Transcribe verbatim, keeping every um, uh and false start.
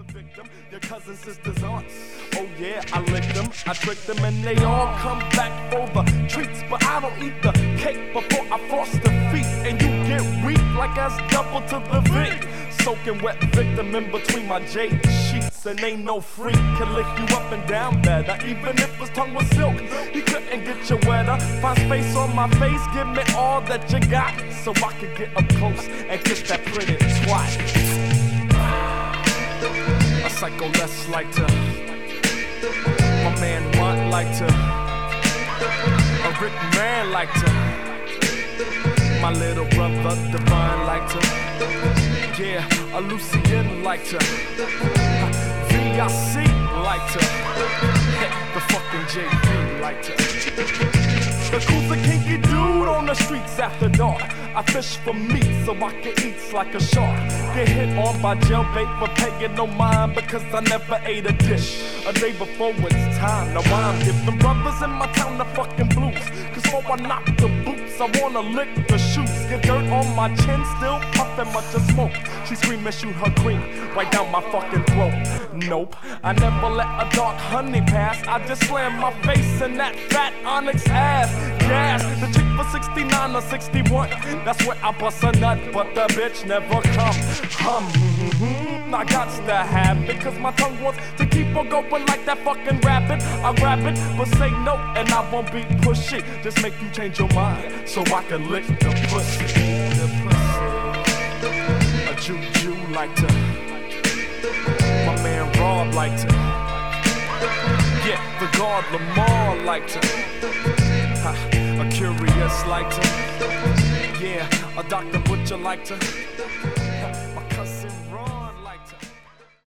victim, your cousins, sisters, aunts. Oh yeah, I licked them, I tricked them, and they all come back for the treats. But I don't eat the cake before I frost the feet, and you get weak like that's double to the V. Soaking wet victim in between my jade sheets, and ain't no freak can lick you up and down better. Even if his tongue was silk, he couldn't get you wetter. Find space on my face, give me all that you got, so I can get up close and kiss that pretty twat. A psycho less like to, my man want like to, a Rick man like to, my little brother Divine like to, yeah, a Lucien like to, V I C like to, the fucking J V like to. The cool's a kinky dude on the streets after dark. I fish for meat so I can eat like a shark. Get hit on by jailbait but paying no mind because I never ate a dish a day before it's time. Now I'm giving brothers in my town the fucking blues, cause before I knock the boots I wanna lick the shoes. Get dirt on my chin, still puffin' much of smoke. She screamin' shoot her cream right down my fucking throat. Nope, I never let a dark honey pass. I just slam my face in that fat onyx ass. Gas, the chick for sixty-nine or sixty-one, that's where I bust a nut, but the bitch never come. Hum, mm-hmm, I got to have it, cause my tongue wants to keep on going like that fucking rabbit. I grab it, but say no, and I won't be pushy. Just make you change your mind, so I can lick the pussy. The pussy. A juju like to, my man Rob like to, yeah, the guard Lamar like to, a curious like to, yeah, a Doctor Butcher like to.